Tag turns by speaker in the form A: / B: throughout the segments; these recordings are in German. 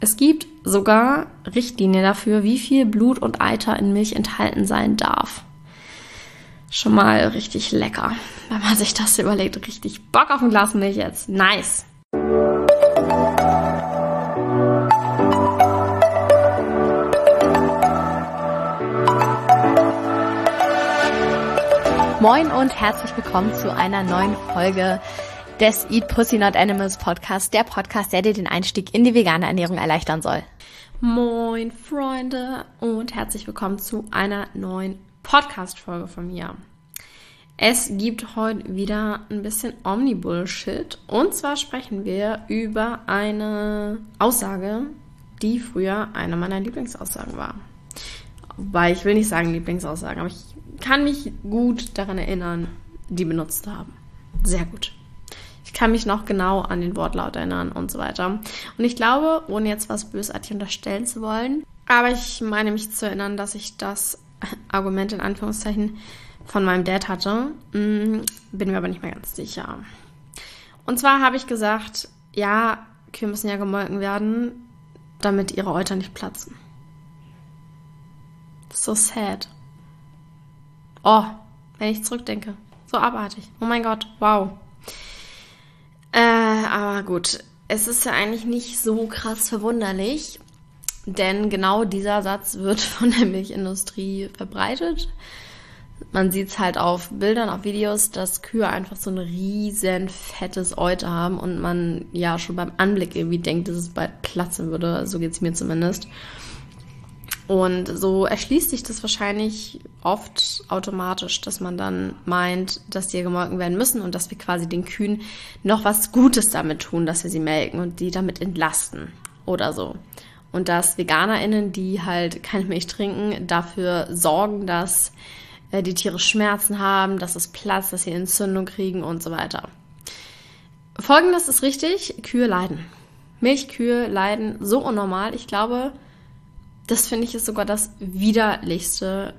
A: Es gibt sogar Richtlinien dafür, wie viel Blut und Eiter in Milch enthalten sein darf. Schon mal richtig lecker, wenn man sich das überlegt. Richtig Bock auf ein Glas Milch jetzt. Nice! Moin und herzlich willkommen zu einer neuen Folge des Eat Pussy Not Animals Podcast, der Podcast, der dir den Einstieg in die vegane Ernährung erleichtern soll. Moin Freunde und herzlich willkommen zu einer neuen Podcast-Folge von mir. Es gibt heute wieder ein bisschen Omni-Bullshit und zwar sprechen wir über eine Aussage, die früher eine meiner Lieblingsaussagen war. Wobei, ich will nicht sagen Lieblingsaussagen, aber ich kann mich gut daran erinnern, die benutzt zu haben. Sehr gut. Ich kann mich noch genau an den Wortlaut erinnern und so weiter. Und ich glaube, ohne jetzt was bösartig unterstellen zu wollen, aber ich meine mich zu erinnern, dass ich das Argument in Anführungszeichen von meinem Dad hatte. Bin mir aber nicht mehr ganz sicher. Und zwar habe ich gesagt, ja, Kühe müssen ja gemolken werden, damit ihre Euter nicht platzen. So sad. Oh, wenn ich zurückdenke. So abartig. Oh mein Gott, wow. Aber gut, es ist ja eigentlich nicht so krass verwunderlich, denn genau dieser Satz wird von der Milchindustrie verbreitet. Man sieht es halt auf Bildern, auf Videos, dass Kühe einfach so ein riesen fettes Euter haben und man ja schon beim Anblick irgendwie denkt, dass es bald platzen würde. So geht es mir zumindest. Und so erschließt sich das wahrscheinlich oft automatisch, dass man dann meint, dass die gemolken werden müssen und dass wir quasi den Kühen noch was Gutes damit tun, dass wir sie melken und die damit entlasten oder so. Und dass VeganerInnen, die halt keine Milch trinken, dafür sorgen, dass die Tiere Schmerzen haben, dass es platzt, dass sie Entzündung kriegen und so weiter. Folgendes ist richtig, Kühe leiden. Milchkühe leiden so unnormal. Ich glaube, das finde ich ist sogar das Widerlichste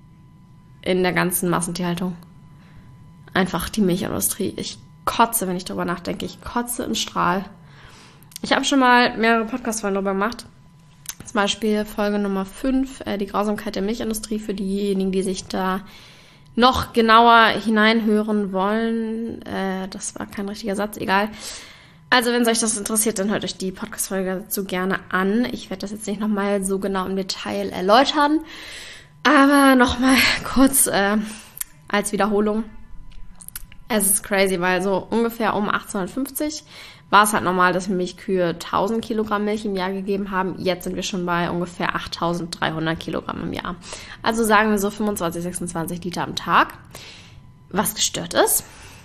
A: in der ganzen Massentierhaltung. Einfach die Milchindustrie. Ich kotze, wenn ich darüber nachdenke. Ich kotze im Strahl. Ich habe schon mal mehrere Podcast-Folgen darüber gemacht. Zum Beispiel Folge Nummer 5, die Grausamkeit der Milchindustrie, für diejenigen, die sich da noch genauer hineinhören wollen. Das war kein richtiger Satz, egal. Also, wenn euch das interessiert, dann hört euch die Podcast-Folge dazu gerne an. Ich werde das jetzt nicht nochmal so genau im Detail erläutern, aber nochmal kurz als Wiederholung. Es ist crazy, weil so ungefähr um 1850 war es halt normal, dass Milchkühe 1000 Kilogramm Milch im Jahr gegeben haben. Jetzt sind wir schon bei ungefähr 8300 Kilogramm im Jahr. Also sagen wir so 25, 26 Liter am Tag, was gestört ist.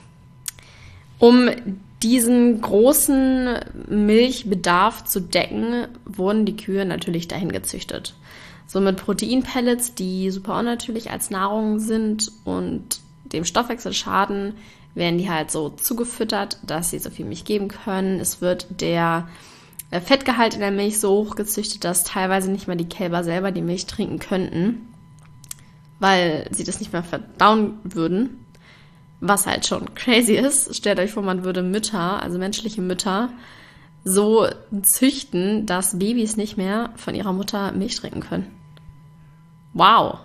A: Um diesen großen Milchbedarf zu decken, wurden die Kühe natürlich dahin gezüchtet. So mit Proteinpellets, die super unnatürlich als Nahrung sind und dem Stoffwechsel schaden, werden die halt so zugefüttert, dass sie so viel Milch geben können. Es wird der Fettgehalt in der Milch so hoch gezüchtet, dass teilweise nicht mal die Kälber selber die Milch trinken könnten, weil sie das nicht mehr verdauen würden. Was halt schon crazy ist. Stellt euch vor, man würde Mütter, also menschliche Mütter, so züchten, dass Babys nicht mehr von ihrer Mutter Milch trinken können. Wow.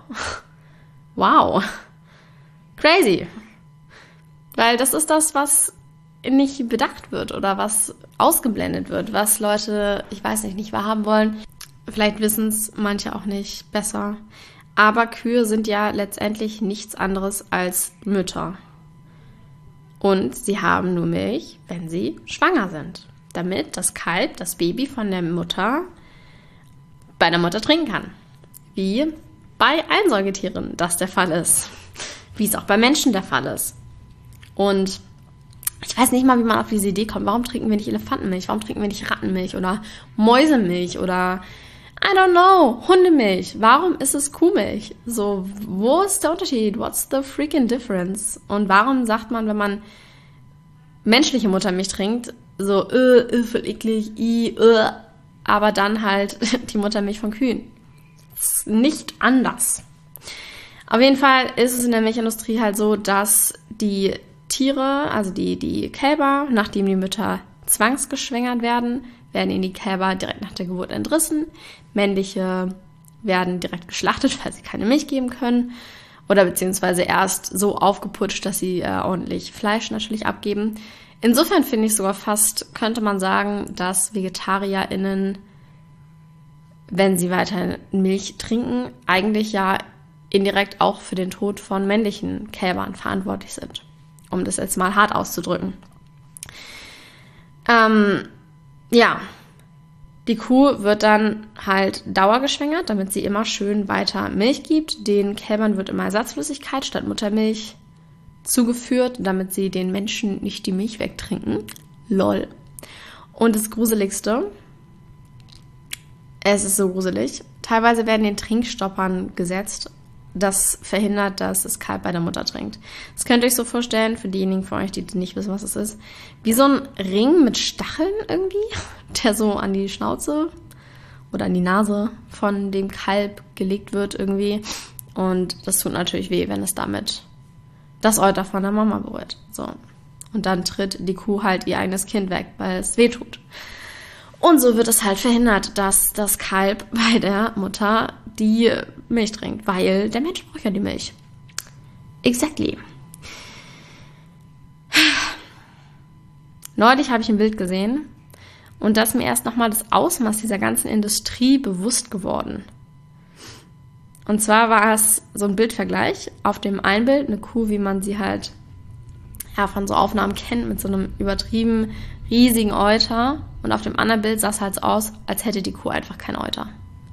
A: Wow. Crazy. Weil das ist das, was nicht bedacht wird oder was ausgeblendet wird, was Leute, ich weiß nicht wahrhaben wollen. Vielleicht wissen es manche auch nicht besser. Aber Kühe sind ja letztendlich nichts anderes als Mütter. Und sie haben nur Milch, wenn sie schwanger sind, damit das Kalb, das Baby von der Mutter, bei der Mutter trinken kann. Wie bei allen Säugetieren das der Fall ist. Wie es auch bei Menschen der Fall ist. Und ich weiß nicht mal, wie man auf diese Idee kommt. Warum trinken wir nicht Elefantenmilch? Warum trinken wir nicht Rattenmilch oder Mäusemilch oder I don't know, Hundemilch. Warum ist es Kuhmilch? So, wo ist der Unterschied? What's the freaking difference? Und warum sagt man, wenn man menschliche Muttermilch trinkt, so, voll eklig, aber dann halt die Muttermilch von Kühen? Ist nicht anders. Auf jeden Fall ist es in der Milchindustrie halt so, dass die Tiere, also die Kälber, nachdem die Mütter zwangsgeschwängert werden, werden ihnen die Kälber direkt nach der Geburt entrissen. Männliche werden direkt geschlachtet, weil sie keine Milch geben können. Oder beziehungsweise erst so aufgeputscht, dass sie ordentlich Fleisch natürlich abgeben. Insofern finde ich sogar fast, könnte man sagen, dass VegetarierInnen, wenn sie weiter Milch trinken, eigentlich ja indirekt auch für den Tod von männlichen Kälbern verantwortlich sind. Um das jetzt mal hart auszudrücken. Die Kuh wird dann halt dauergeschwängert, damit sie immer schön weiter Milch gibt. Den Kälbern wird immer Ersatzflüssigkeit statt Muttermilch zugeführt, damit sie den Menschen nicht die Milch wegtrinken. Lol. Und das Gruseligste, es ist so gruselig, teilweise werden den Trinkstoppern gesetzt. Das verhindert, dass das Kalb bei der Mutter trinkt. Das könnt ihr euch so vorstellen, für diejenigen von euch, die nicht wissen, was es ist, wie so ein Ring mit Stacheln irgendwie, der so an die Schnauze oder an die Nase von dem Kalb gelegt wird irgendwie. Und das tut natürlich weh, wenn es damit das Euter von der Mama berührt. So. Und dann tritt die Kuh halt ihr eigenes Kind weg, weil es weh tut. Und so wird es halt verhindert, dass das Kalb bei der Mutter die Milch trinkt, weil der Mensch braucht ja die Milch. Exactly. Neulich habe ich ein Bild gesehen und da ist mir erst nochmal das Ausmaß dieser ganzen Industrie bewusst geworden. Und zwar war es so ein Bildvergleich. Auf dem einen Bild eine Kuh, wie man sie halt von so Aufnahmen kennt, mit so einem übertrieben riesigen Euter. Und auf dem anderen Bild sah es halt aus, als hätte die Kuh einfach kein Euter.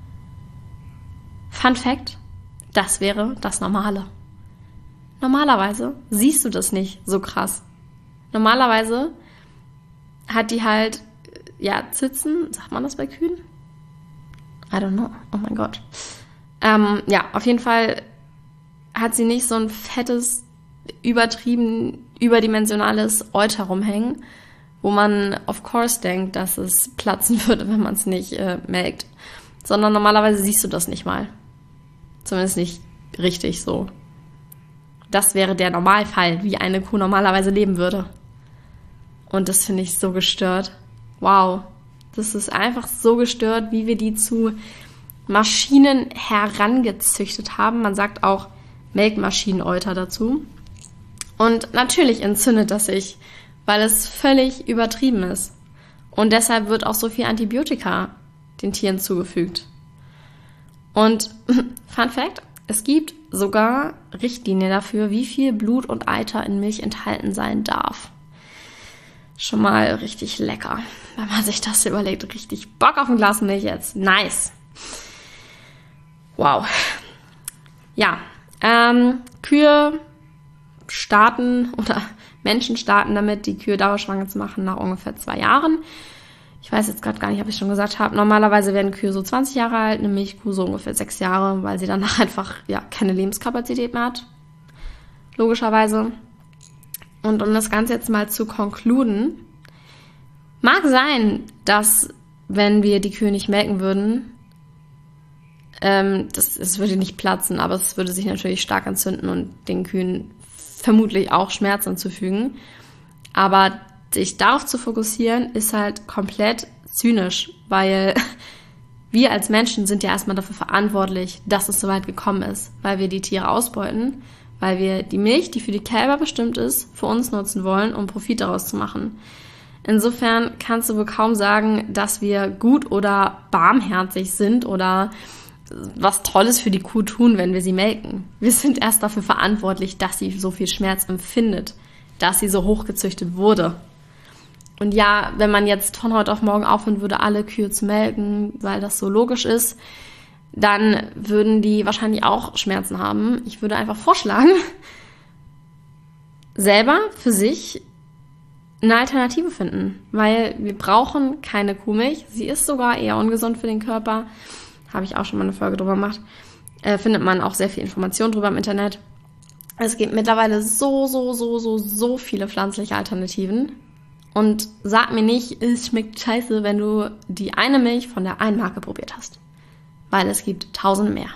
A: Fun Fact, das wäre das Normale. Normalerweise siehst du das nicht so krass. Normalerweise hat die halt, Zitzen, sagt man das bei Kühen? I don't know, oh mein Gott. Auf jeden Fall hat sie nicht so ein fettes, übertrieben, überdimensionales Euter rumhängen, wo man of course denkt, dass es platzen würde, wenn man es nicht melkt. Sondern normalerweise siehst du das nicht mal. Zumindest nicht richtig so. Das wäre der Normalfall, wie eine Kuh normalerweise leben würde. Und das finde ich so gestört. Wow. Das ist einfach so gestört, wie wir die zu Maschinen herangezüchtet haben. Man sagt auch Melkmaschineneuter dazu. Und natürlich entzündet das sich, weil es völlig übertrieben ist. Und deshalb wird auch so viel Antibiotika den Tieren zugefügt. Und Fun Fact, es gibt sogar Richtlinien dafür, wie viel Blut und Eiter in Milch enthalten sein darf. Schon mal richtig lecker, wenn man sich das überlegt. Richtig Bock auf ein Glas Milch jetzt. Nice. Wow. Ja, Kühe starten oder Menschen starten damit, die Kühe dauerschwanger zu machen nach ungefähr 2 Jahren. Ich weiß jetzt gerade gar nicht, ob ich schon gesagt habe. Normalerweise werden Kühe so 20 Jahre alt, eine Milchkuh so ungefähr 6 Jahre, weil sie danach einfach keine Lebenskapazität mehr hat. Logischerweise. Und um das Ganze jetzt mal zu konkluden, mag sein, dass, wenn wir die Kühe nicht melken würden, es würde nicht platzen, aber es würde sich natürlich stark entzünden und den Kühen vermutlich auch Schmerzen zufügen. Aber sich darauf zu fokussieren, ist halt komplett zynisch, weil wir als Menschen sind ja erstmal dafür verantwortlich, dass es so weit gekommen ist, weil wir die Tiere ausbeuten, weil wir die Milch, die für die Kälber bestimmt ist, für uns nutzen wollen, um Profit daraus zu machen. Insofern kannst du wohl kaum sagen, dass wir gut oder barmherzig sind oder was Tolles für die Kuh tun, wenn wir sie melken. Wir sind erst dafür verantwortlich, dass sie so viel Schmerz empfindet, dass sie so hochgezüchtet wurde. Und ja, wenn man jetzt von heute auf morgen aufhören würde, alle Kühe zu melken, weil das so logisch ist, dann würden die wahrscheinlich auch Schmerzen haben. Ich würde einfach vorschlagen, selber für sich eine Alternative finden, weil wir brauchen keine Kuhmilch. Sie ist sogar eher ungesund für den Körper. Habe ich auch schon mal eine Folge drüber gemacht. Findet man auch sehr viel Information drüber im Internet. Es gibt mittlerweile so viele pflanzliche Alternativen. Und sag mir nicht, es schmeckt scheiße, wenn du die eine Milch von der einen Marke probiert hast. Weil es gibt Tausende mehr.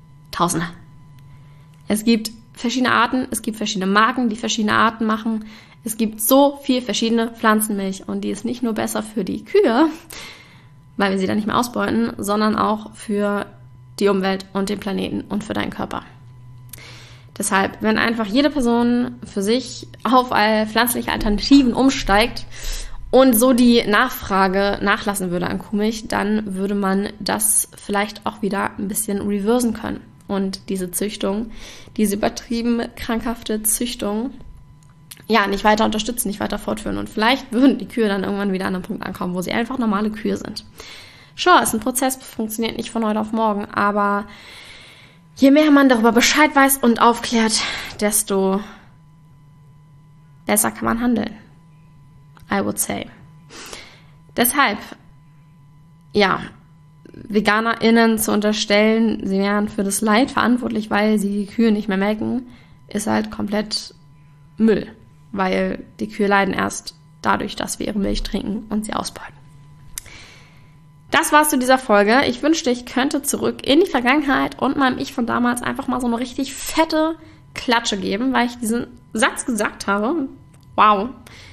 A: Tausende. Es gibt verschiedene Arten, es gibt verschiedene Marken, die verschiedene Arten machen. Es gibt so viel verschiedene Pflanzenmilch und die ist nicht nur besser für die Kühe, weil wir sie dann nicht mehr ausbeuten, sondern auch für die Umwelt und den Planeten und für deinen Körper. Deshalb, wenn einfach jede Person für sich auf pflanzliche Alternativen umsteigt und so die Nachfrage nachlassen würde an Kuhmilch, dann würde man das vielleicht auch wieder ein bisschen reversen können. Und diese Züchtung, diese übertrieben krankhafte Züchtung, ja, nicht weiter unterstützen, nicht weiter fortführen. Und vielleicht würden die Kühe dann irgendwann wieder an einem Punkt ankommen, wo sie einfach normale Kühe sind. Sure, ist ein Prozess, funktioniert nicht von heute auf morgen, aber je mehr man darüber Bescheid weiß und aufklärt, desto besser kann man handeln. I would say. Deshalb, ja, VeganerInnen zu unterstellen, sie wären für das Leid verantwortlich, weil sie die Kühe nicht mehr melken, ist halt komplett Müll. Weil die Kühe leiden erst dadurch, dass wir ihre Milch trinken und sie ausbeuten. Das war's zu dieser Folge. Ich wünschte, ich könnte zurück in die Vergangenheit und meinem Ich von damals einfach mal so eine richtig fette Klatsche geben, weil ich diesen Satz gesagt habe. Wow.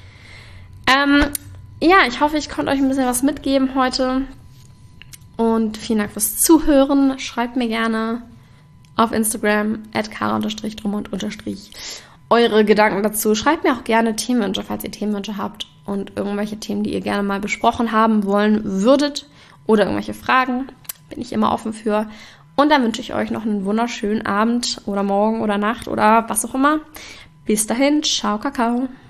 A: Ja, ich hoffe, ich konnte euch ein bisschen was mitgeben heute. Und vielen Dank fürs Zuhören. Schreibt mir gerne auf Instagram @kara_drummond_ eure Gedanken dazu. Schreibt mir auch gerne Themenwünsche, falls ihr Themenwünsche habt und irgendwelche Themen, die ihr gerne mal besprochen haben wollen würdet oder irgendwelche Fragen. Bin ich immer offen für. Und dann wünsche ich euch noch einen wunderschönen Abend oder Morgen oder Nacht oder was auch immer. Bis dahin, ciao, Kakao.